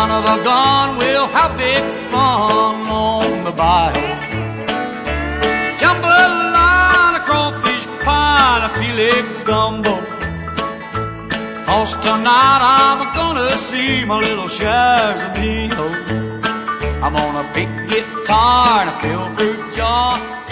son of a gun, we'll have big fun on the bayou. Jambalaya, crawfish pie, and a filet gumbo. 'Cause tonight I'm gonna see my little shares of me. I'm on a big guitar and a filled fruit jar.